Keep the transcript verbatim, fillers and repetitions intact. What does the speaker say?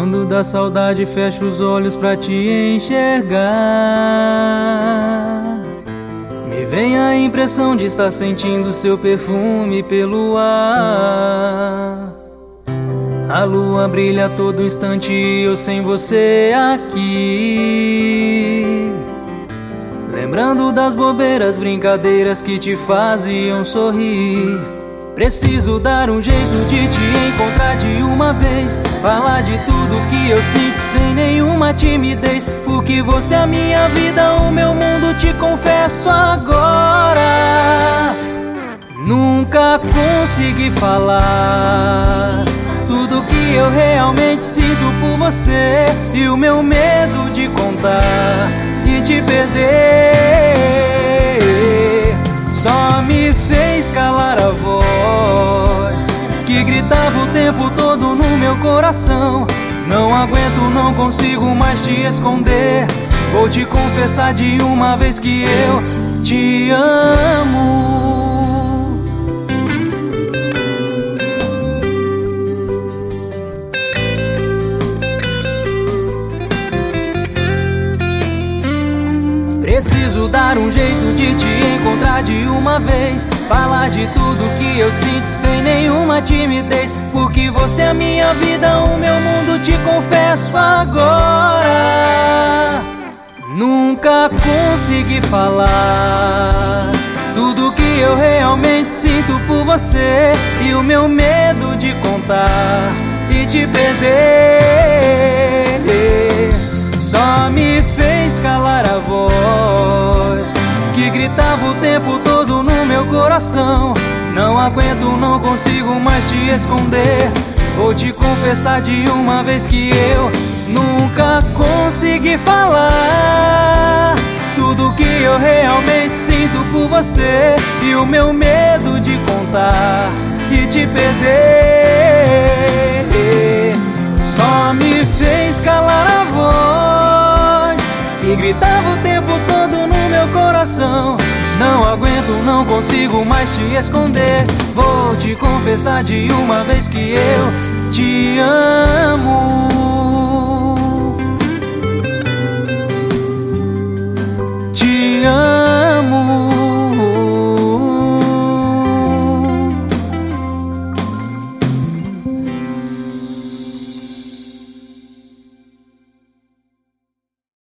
Quando dá saudade, fecho os olhos pra te enxergar. Me vem a impressão de estar sentindo seu perfume pelo ar. A lua brilha a todo instante e eu sem você aqui, lembrando das bobeiras, brincadeiras que te faziam sorrir. Preciso dar um jeito de te encontrar de uma vez, falar de tudo que eu sinto sem nenhuma timidez, porque você é a minha vida, o meu mundo, te confesso agora. Nunca consegui falar tudo que eu realmente sinto por você, e o meu medo de contar e te perder só me fez calar a voz que gritava o tempo todo no meu coração. Não aguento, não consigo mais te esconder. Vou te confessar de uma vez que eu te amo. Preciso dar um jeito de te encontrar de uma vez, falar de tudo que eu sinto sem nenhuma timidez, porque você é a minha vida, o meu mundo, te confesso agora. Nunca consegui falar tudo que eu realmente sinto por você, e o meu medo de contar e te perder só me fez calar a voz que gritava o tempo todo no meu coração. Não aguento, não consigo mais te esconder. Vou te confessar de uma vez que eu nunca consegui falar tudo que eu realmente sinto por você, e o meu medo de contar e te perder só me fez calar a voz que gritava o tempo todo no meu coração. Não aguento, não consigo mais te esconder. Vou te confessar de uma vez que eu te amo.